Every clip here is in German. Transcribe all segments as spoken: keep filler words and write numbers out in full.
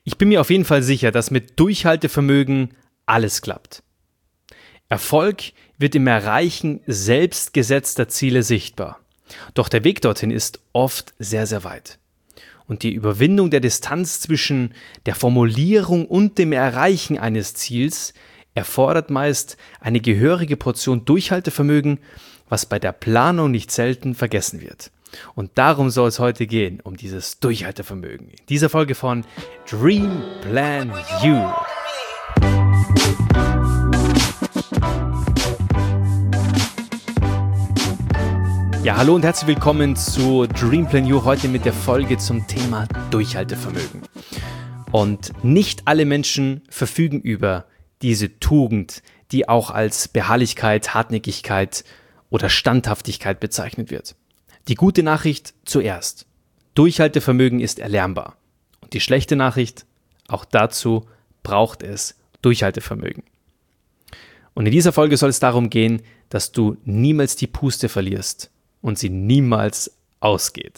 Ich bin mir auf jeden Fall sicher, dass mit Durchhaltevermögen alles klappt. Erfolg wird im Erreichen selbstgesetzter Ziele sichtbar. Doch der Weg dorthin ist oft sehr, sehr weit. Und die Überwindung der Distanz zwischen der Formulierung und dem Erreichen eines Ziels erfordert meist eine gehörige Portion Durchhaltevermögen, was bei der Planung nicht selten vergessen wird. Und darum soll es heute gehen, um dieses Durchhaltevermögen. In dieser Folge von Dream Plan You. Ja, hallo und herzlich willkommen zu Dream Plan You, heute mit der Folge zum Thema Durchhaltevermögen. Und nicht alle Menschen verfügen über diese Tugend, die auch als Beharrlichkeit, Hartnäckigkeit oder Standhaftigkeit bezeichnet wird. Die gute Nachricht zuerst: Durchhaltevermögen ist erlernbar. Und die schlechte Nachricht: auch dazu braucht es Durchhaltevermögen. Und in dieser Folge soll es darum gehen, dass du niemals die Puste verlierst und sie niemals ausgeht.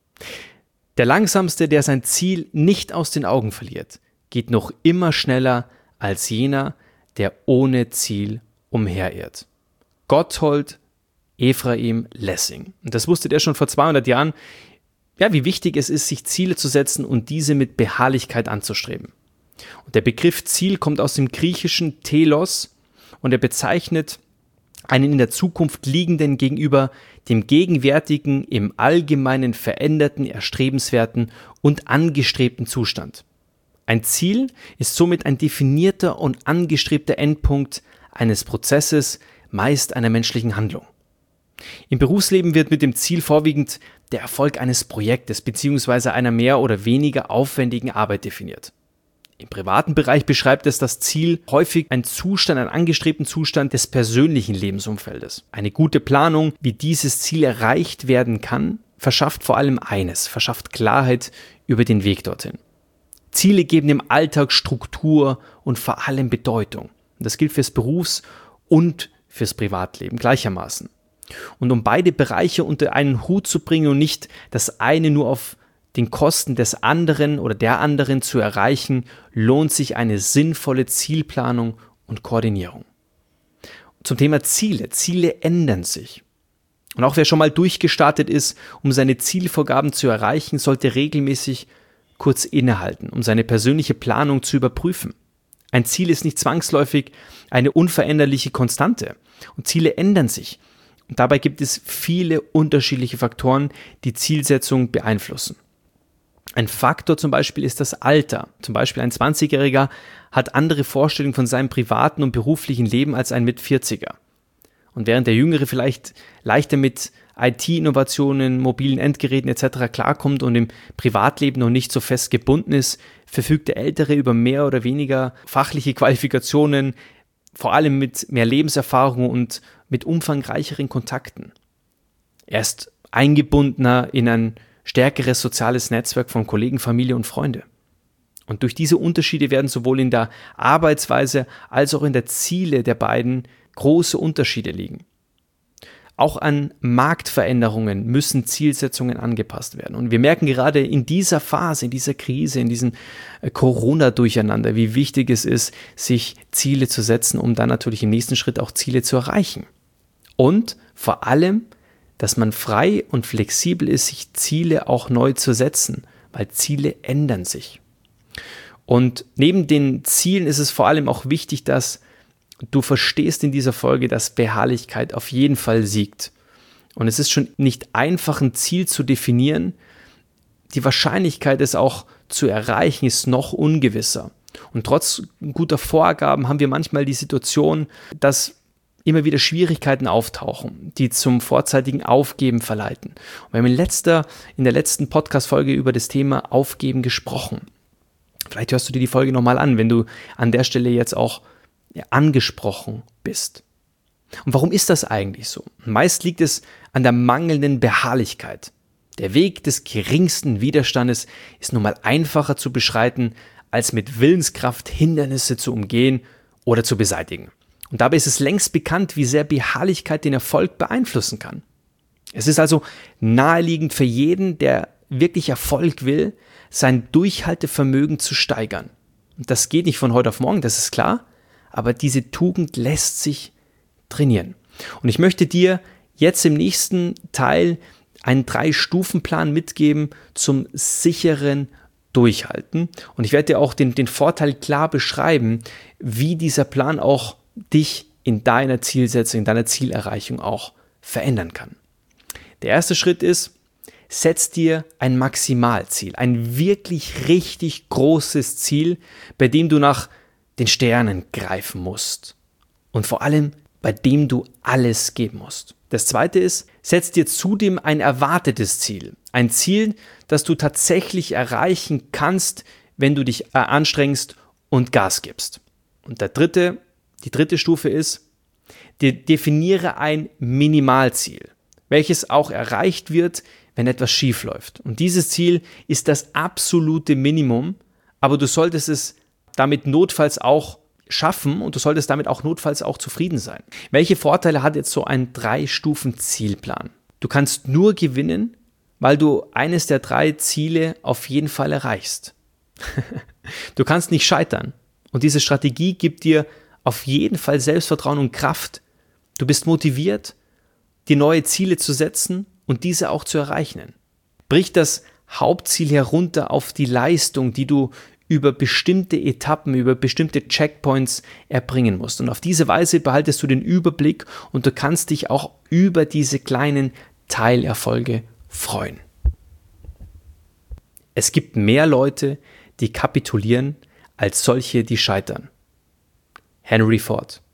Der Langsamste, der sein Ziel nicht aus den Augen verliert, geht noch immer schneller als jener, der ohne Ziel umherirrt. Gotthold Ephraim Lessing. Und das wusste der schon vor zweihundert Jahren, ja, wie wichtig es ist, sich Ziele zu setzen und diese mit Beharrlichkeit anzustreben. Und der Begriff Ziel kommt aus dem griechischen Telos und er bezeichnet einen in der Zukunft liegenden gegenüber dem gegenwärtigen, im Allgemeinen veränderten, erstrebenswerten und angestrebten Zustand. Ein Ziel ist somit ein definierter und angestrebter Endpunkt eines Prozesses, meist einer menschlichen Handlung. Im Berufsleben wird mit dem Ziel vorwiegend der Erfolg eines Projektes bzw. einer mehr oder weniger aufwendigen Arbeit definiert. Im privaten Bereich beschreibt es das Ziel häufig einen Zustand, einen angestrebten Zustand des persönlichen Lebensumfeldes. Eine gute Planung, wie dieses Ziel erreicht werden kann, verschafft vor allem eines, verschafft Klarheit über den Weg dorthin. Ziele geben dem Alltag Struktur und vor allem Bedeutung. Und das gilt fürs Berufs- und fürs Privatleben gleichermaßen. Und um beide Bereiche unter einen Hut zu bringen und nicht das eine nur auf den Kosten des anderen oder der anderen zu erreichen, lohnt sich eine sinnvolle Zielplanung und Koordinierung. Zum Thema Ziele. Ziele ändern sich. Und auch wer schon mal durchgestartet ist, um seine Zielvorgaben zu erreichen, sollte regelmäßig kurz innehalten, um seine persönliche Planung zu überprüfen. Ein Ziel ist nicht zwangsläufig eine unveränderliche Konstante. Und Ziele ändern sich. Und dabei gibt es viele unterschiedliche Faktoren, die Zielsetzung beeinflussen. Ein Faktor zum Beispiel ist das Alter. Zum Beispiel ein zwanzigjähriger hat andere Vorstellungen von seinem privaten und beruflichen Leben als ein Mitvierziger. Und während der Jüngere vielleicht leichter mit I T-Innovationen, mobilen Endgeräten et cetera klarkommt und im Privatleben noch nicht so fest gebunden ist, verfügt der Ältere über mehr oder weniger fachliche Qualifikationen, vor allem mit mehr Lebenserfahrung und mit umfangreicheren Kontakten. Er ist eingebundener in ein stärkeres soziales Netzwerk von Kollegen, Familie und Freunde. Und durch diese Unterschiede werden sowohl in der Arbeitsweise als auch in der Ziele der beiden große Unterschiede liegen. Auch an Marktveränderungen müssen Zielsetzungen angepasst werden. Und wir merken gerade in dieser Phase, in dieser Krise, in diesem Corona-Durcheinander, wie wichtig es ist, sich Ziele zu setzen, um dann natürlich im nächsten Schritt auch Ziele zu erreichen. Und vor allem, dass man frei und flexibel ist, sich Ziele auch neu zu setzen, weil Ziele ändern sich. Und neben den Zielen ist es vor allem auch wichtig, dass du verstehst in dieser Folge, dass Beharrlichkeit auf jeden Fall siegt. Und es ist schon nicht einfach, ein Ziel zu definieren. Die Wahrscheinlichkeit, es auch zu erreichen, ist noch ungewisser. Und trotz guter Vorgaben haben wir manchmal die Situation, dass immer wieder Schwierigkeiten auftauchen, die zum vorzeitigen Aufgeben verleiten. Und wir haben in, letzter, in der letzten Podcast-Folge über das Thema Aufgeben gesprochen. Vielleicht hörst du dir die Folge nochmal an, wenn du an der Stelle jetzt auch angesprochen bist. Und warum ist das eigentlich so? Meist liegt es an der mangelnden Beharrlichkeit. Der Weg des geringsten Widerstandes ist nun mal einfacher zu beschreiten, als mit Willenskraft Hindernisse zu umgehen oder zu beseitigen. Und dabei ist es längst bekannt, wie sehr Beharrlichkeit den Erfolg beeinflussen kann. Es ist also naheliegend für jeden, der wirklich Erfolg will, sein Durchhaltevermögen zu steigern. Und das geht nicht von heute auf morgen, das ist klar, aber diese Tugend lässt sich trainieren. Und ich möchte dir jetzt im nächsten Teil einen Drei-Stufen-Plan mitgeben zum sicheren Durchhalten. Und ich werde dir auch den, den Vorteil klar beschreiben, wie dieser Plan auch dich in deiner Zielsetzung, in deiner Zielerreichung auch verändern kann. Der erste Schritt ist, setz dir ein Maximalziel, ein wirklich richtig großes Ziel, bei dem du nach den Sternen greifen musst und vor allem bei dem du alles geben musst. Das zweite ist, setz dir zudem ein erwartetes Ziel, ein Ziel, das du tatsächlich erreichen kannst, wenn du dich anstrengst und Gas gibst. Und der dritte, die dritte Stufe ist, definiere ein Minimalziel, welches auch erreicht wird, wenn etwas schief läuft. Und dieses Ziel ist das absolute Minimum, aber du solltest es damit notfalls auch schaffen und du solltest damit auch notfalls auch zufrieden sein. Welche Vorteile hat jetzt so ein Drei-Stufen-Zielplan? Du kannst nur gewinnen, weil du eines der drei Ziele auf jeden Fall erreichst. Du kannst nicht scheitern und diese Strategie gibt dir auf jeden Fall Selbstvertrauen und Kraft. Du bist motiviert, dir neue Ziele zu setzen und diese auch zu erreichen. Brich das Hauptziel herunter auf die Leistung, die du über bestimmte Etappen, über bestimmte Checkpoints erbringen musst. Und auf diese Weise behaltest du den Überblick und du kannst dich auch über diese kleinen Teilerfolge freuen. Es gibt mehr Leute, die kapitulieren, als solche, die scheitern. Henry Ford.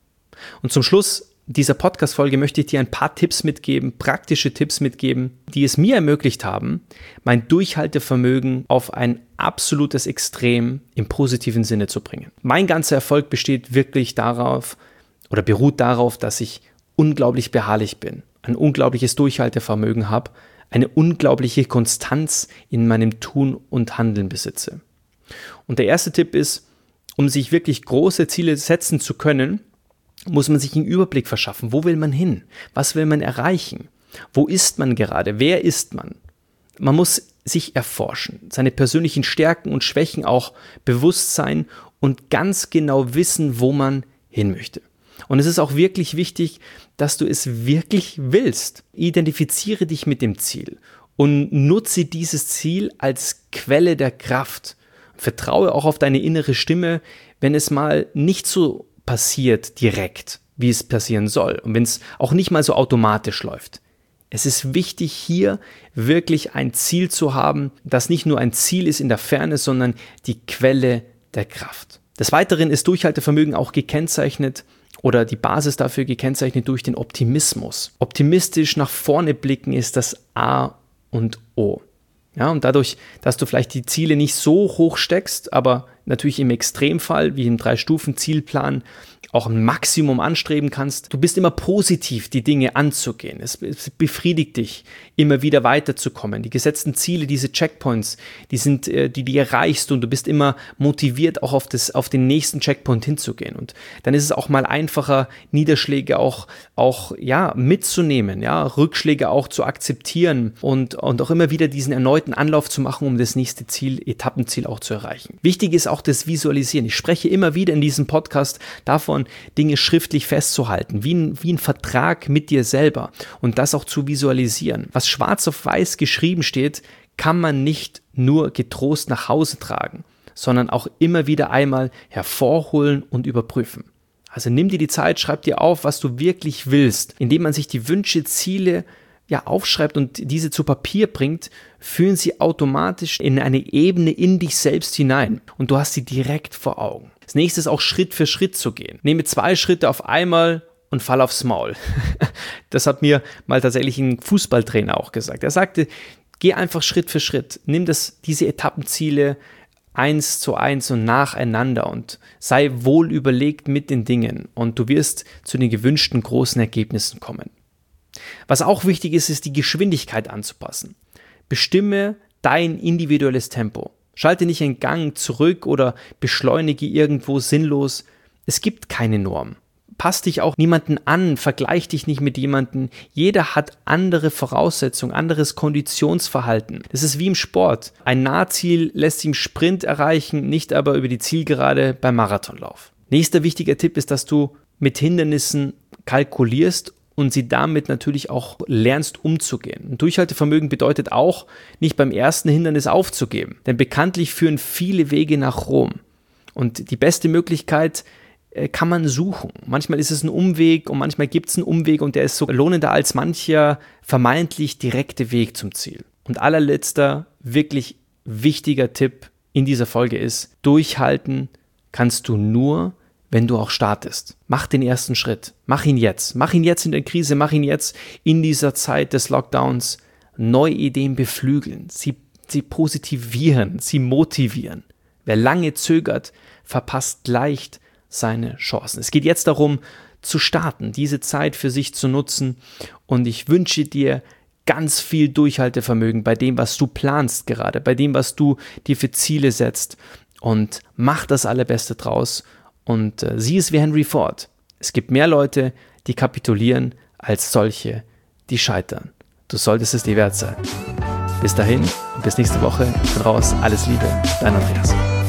Und zum Schluss dieser Podcast-Folge möchte ich dir ein paar Tipps mitgeben, praktische Tipps mitgeben, die es mir ermöglicht haben, mein Durchhaltevermögen auf ein absolutes Extrem im positiven Sinne zu bringen. Mein ganzer Erfolg besteht wirklich darauf oder beruht darauf, dass ich unglaublich beharrlich bin, ein unglaubliches Durchhaltevermögen habe, eine unglaubliche Konstanz in meinem Tun und Handeln besitze. Und der erste Tipp ist, um sich wirklich große Ziele setzen zu können, muss man sich einen Überblick verschaffen. Wo will man hin? Was will man erreichen? Wo ist man gerade? Wer ist man? Man muss sich erforschen, seine persönlichen Stärken und Schwächen auch bewusst sein und ganz genau wissen, wo man hin möchte. Und es ist auch wirklich wichtig, dass du es wirklich willst. Identifiziere dich mit dem Ziel und nutze dieses Ziel als Quelle der Kraft. Vertraue auch auf deine innere Stimme, wenn es mal nicht so passiert direkt, wie es passieren soll und wenn es auch nicht mal so automatisch läuft. Es ist wichtig, hier wirklich ein Ziel zu haben, das nicht nur ein Ziel ist in der Ferne, sondern die Quelle der Kraft. Des Weiteren ist Durchhaltevermögen auch gekennzeichnet oder die Basis dafür gekennzeichnet durch den Optimismus. Optimistisch nach vorne blicken ist das A und O. Ja, und dadurch, dass du vielleicht die Ziele nicht so hoch steckst, aber natürlich im Extremfall, wie im Drei-Stufen-Zielplan, auch ein Maximum anstreben kannst. Du bist immer positiv, die Dinge anzugehen. Es, es befriedigt dich, immer wieder weiterzukommen. Die gesetzten Ziele, diese Checkpoints, die sind, die, die erreichst du und du bist immer motiviert, auch auf, das, auf den nächsten Checkpoint hinzugehen. Und dann ist es auch mal einfacher, Niederschläge auch, auch ja, mitzunehmen, ja, Rückschläge auch zu akzeptieren und, und auch immer wieder diesen erneuten Anlauf zu machen, um das nächste Ziel, Etappenziel auch zu erreichen. Wichtig ist auch das Visualisieren. Ich spreche immer wieder in diesem Podcast davon, Dinge schriftlich festzuhalten, wie ein, wie ein Vertrag mit dir selber und das auch zu visualisieren. Was schwarz auf weiß geschrieben steht, kann man nicht nur getrost nach Hause tragen, sondern auch immer wieder einmal hervorholen und überprüfen. Also nimm dir die Zeit, schreib dir auf, was du wirklich willst. Indem man sich die Wünsche, Ziele ja, aufschreibt und diese zu Papier bringt, führen sie automatisch in eine Ebene in dich selbst hinein und du hast sie direkt vor Augen. Das nächste ist auch Schritt für Schritt zu gehen. Nehme zwei Schritte auf einmal und fall aufs Maul. Das hat mir mal tatsächlich ein Fußballtrainer auch gesagt. Er sagte, geh einfach Schritt für Schritt. Nimm das, diese Etappenziele eins zu eins und nacheinander und sei wohl überlegt mit den Dingen und du wirst zu den gewünschten großen Ergebnissen kommen. Was auch wichtig ist, ist die Geschwindigkeit anzupassen. Bestimme dein individuelles Tempo. Schalte nicht einen Gang zurück oder beschleunige irgendwo sinnlos. Es gibt keine Norm. Passt dich auch niemanden an, vergleich dich nicht mit jemandem. Jeder hat andere Voraussetzungen, anderes Konditionsverhalten. Das ist wie im Sport. Ein Nahziel lässt sich im Sprint erreichen, nicht aber über die Zielgerade beim Marathonlauf. Nächster wichtiger Tipp ist, dass du mit Hindernissen kalkulierst und sie damit natürlich auch lernst umzugehen. Und Durchhaltevermögen bedeutet auch, nicht beim ersten Hindernis aufzugeben. Denn bekanntlich führen viele Wege nach Rom. Und die beste Möglichkeit kann man suchen. Manchmal ist es ein Umweg und manchmal gibt es einen Umweg und der ist so lohnender als mancher vermeintlich direkte Weg zum Ziel. Und allerletzter, wirklich wichtiger Tipp in dieser Folge ist, durchhalten kannst du nur, wenn du auch startest. Mach den ersten Schritt. Mach ihn jetzt. Mach ihn jetzt in der Krise. Mach ihn jetzt in dieser Zeit des Lockdowns. Neue Ideen beflügeln. Sie, sie positivieren. Sie motivieren. Wer lange zögert, verpasst leicht seine Chancen. Es geht jetzt darum, zu starten, diese Zeit für sich zu nutzen. Und ich wünsche dir ganz viel Durchhaltevermögen bei dem, was du planst gerade, bei dem, was du dir für Ziele setzt. Und mach das Allerbeste draus. Und äh, sieh es wie Henry Ford. Es gibt mehr Leute, die kapitulieren, als solche, die scheitern. Du solltest es dir wert sein. Bis dahin und bis nächste Woche. Ich bin raus. Alles Liebe, dein Andreas.